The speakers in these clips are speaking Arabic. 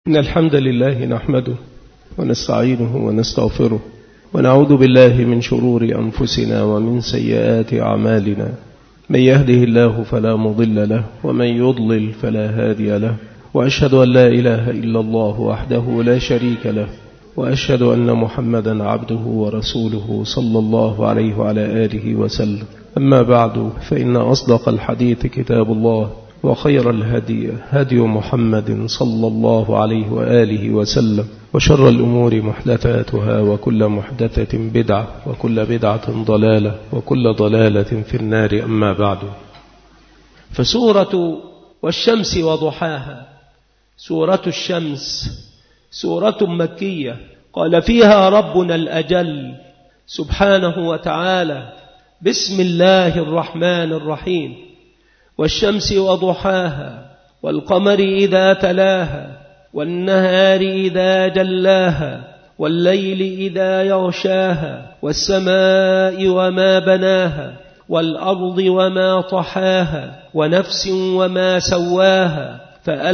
إن الحمد لله نحمده ونستعينه ونستغفره ونعوذ بالله من شرور أنفسنا ومن سيئات أعمالنا. من يهده الله فلا مضل له ومن يضلل فلا هادي له، وأشهد أن لا إله إلا الله وحده لا شريك له، وأشهد أن محمدا عبده ورسوله صلى الله عليه وعلى آله وسلم. أما بعد، فإن أصدق الحديث كتاب الله، وخير الهدي هدي محمد صلى الله عليه وآله وسلم، وشر الأمور محدثاتها، وكل محدثة بدعة، وكل بدعة ضلالة، وكل ضلالة في النار. أما بعد، فسورة والشمس وضحاها، سورة الشمس سورة مكية قال فيها ربنا الأجل سبحانه وتعالى: بسم الله الرحمن الرحيم، والشمس وضحاها، والقمر إذا تلاها، والنهار إذا جلاها، والليل إذا يغشاها، والسماء وما بناها، والأرض وما طحاها، ونفس وما سواها،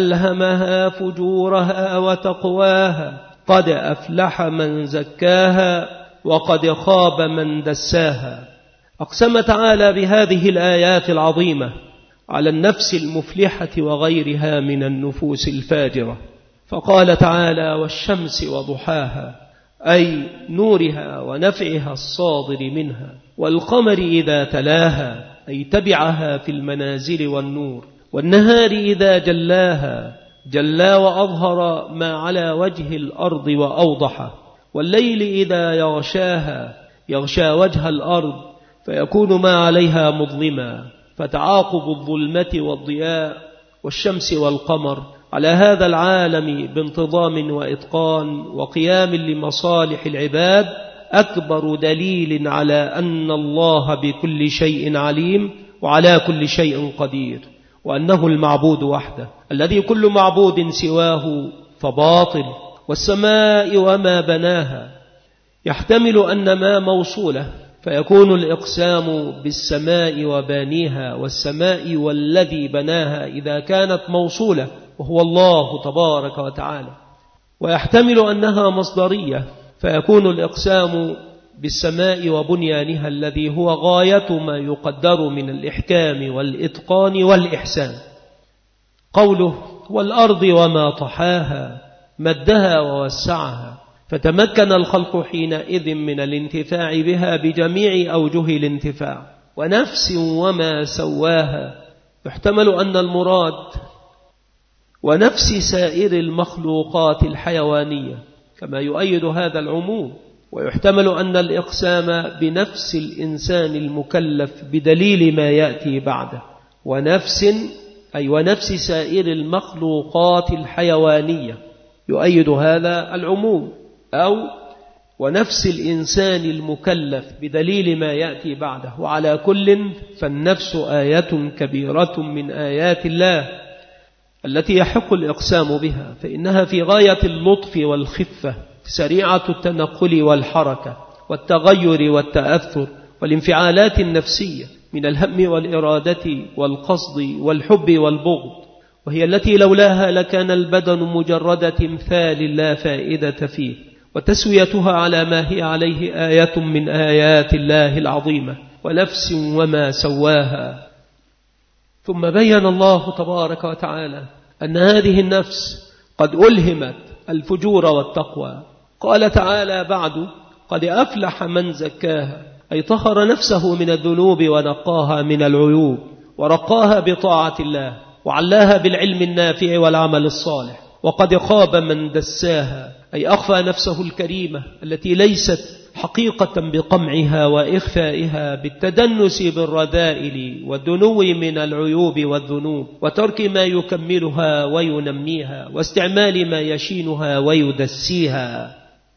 فألهمها فجورها وتقواها، قد أفلح من زكاها وقد خاب من دساها. أقسم تعالى بهذه الآيات العظيمة على النفس المفلحة وغيرها من النفوس الفاجرة، فقال تعالى: والشمس وضحاها، أي نورها ونفعها الصادر منها، والقمر إذا تلاها، أي تبعها في المنازل والنور، والنهار إذا جلاها، جلا وأظهر ما على وجه الأرض وأوضحه، والليل إذا يغشاها، يغشى وجه الأرض فيكون ما عليها مظلما، فتعاقب الظلمة والضياء، والشمس والقمر على هذا العالم بانتظام وإتقان وقيام لمصالح العباد أكبر دليل على أن الله بكل شيء عليم وعلى كل شيء قدير، وأنه المعبود وحده، الذي كل معبود سواه فباطل. والسماء وما بناها، يحتمل أن ما موصولة، فيكون الإقسام بالسماء وبانيها، والسماء والذي بناها إذا كانت موصولة وهو الله تبارك وتعالى، ويحتمل أنها مصدرية، فيكون الإقسام بالسماء وبنيانها الذي هو غاية ما يقدر من الإحكام والإتقان والإحسان. قوله: والأرض وما طحاها، مدها ووسعها، فتمكن الخلق حينئذ من الانتفاع بها بجميع أوجه الانتفاع. ونفس وما سواها، يحتمل أن المراد ونفس سائر المخلوقات الحيوانية، كما يؤيد هذا العموم. ويحتمل أن الإقسام بنفس الإنسان المكلف بدليل ما يأتي بعده، ونفس أي ونفس سائر المخلوقات الحيوانية، يؤيد هذا العموم. أو ونفس الإنسان المكلف بدليل ما يأتي بعده. وعلى كل فالنفس آية كبيرة من آيات الله التي يحق الإقسام بها، فإنها في غاية اللطف والخفة، سريعة التنقل والحركة والتغير والتأثر والانفعالات النفسية من الهم والإرادة والقصد والحب والبغض، وهي التي لولاها لكان البدن مجرد تمثال لا فائدة فيه، وتسويتها على ما هي عليه آية من آيات الله العظيمة. ونفس وما سواها. ثم بين الله تبارك وتعالى أن هذه النفس قد ألهمت الفجور والتقوى. قال تعالى بعد: قد أفلح من زكاها، أي طهر نفسه من الذنوب ونقاها من العيوب، ورقاها بطاعة الله، وعلاها بالعلم النافع والعمل الصالح. وقد خاب من دساها، أي أخفى نفسه الكريمة التي ليست حقيقة بقمعها وإخفائها بالتدنس بالرذائل والدنو من العيوب والذنوب، وترك ما يكملها وينميها، واستعمال ما يشينها ويدسيها.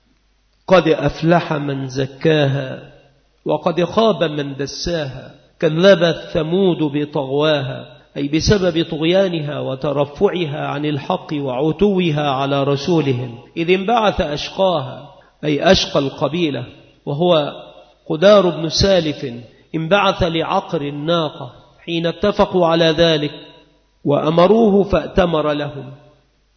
قد أفلح من زكاها، وقد خاب من دساها. كذبت ثمود بطغواها، أي بسبب طغيانها وترفعها عن الحق وعتوها على رسولهم، إذ انبعث أشقاها، أي أشقى القبيلة، وهو قدار بن سالف، انبعث لعقر الناقة حين اتفقوا على ذلك وأمروه فأتمر لهم.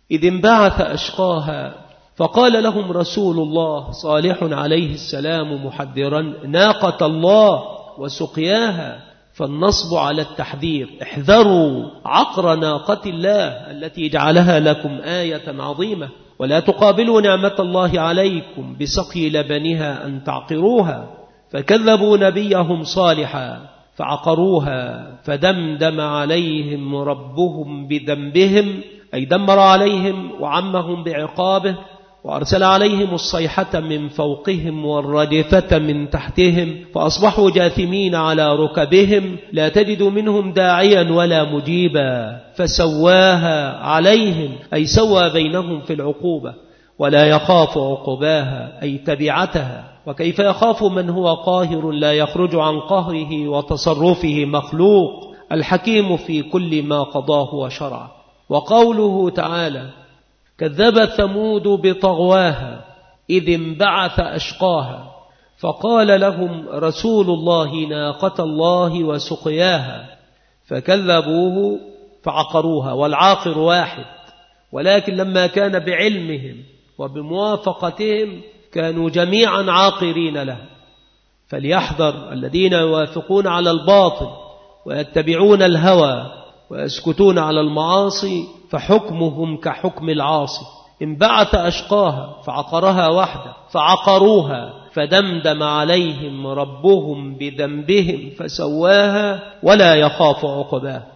إذ انبعث أشقاها فقال لهم رسول الله صالح عليه السلام محذرا ناقة الله وسقياها، فالنصب على التحذير، احذروا عقر ناقة الله التي جعلها لكم آية عظيمة، ولا تقابلوا نعمة الله عليكم بسقي لبنها أن تعقروها. فكذبوا نبيهم صالحا فعقروها فدمدم عليهم ربهم بذنبهم، أي دمر عليهم وعمهم بعقابه، وأرسل عليهم الصيحة من فوقهم والرجفة من تحتهم، فأصبحوا جاثمين على ركبهم لا تجد منهم داعيا ولا مجيبا، فسواها عليهم، أي سوى بينهم في العقوبة، ولا يخاف عقباها أي تبعتها. وكيف يخاف من هو قاهر لا يخرج عن قهره وتصرفه مخلوق، الحكيم في كل ما قضاه وشرعه. وقوله تعالى كذبت ثمود بطغواها إذ انبعث أشقاها فقال لهم رسول الله ناقة الله وسقياها فكذبوه فعقروها، والعاقر واحد، ولكن لما كان بعلمهم وبموافقتهم كانوا جميعا عاقرين له. فليحذر الذين يوافقون على الباطل ويتبعون الهوى ويسكتون على المعاصي، فحكمهم كحكم العاصي. انبعث أشقاها فعقرها وحده فعقروها فدمدم عليهم ربهم بذنبهم فسواها ولا يخاف عقباها.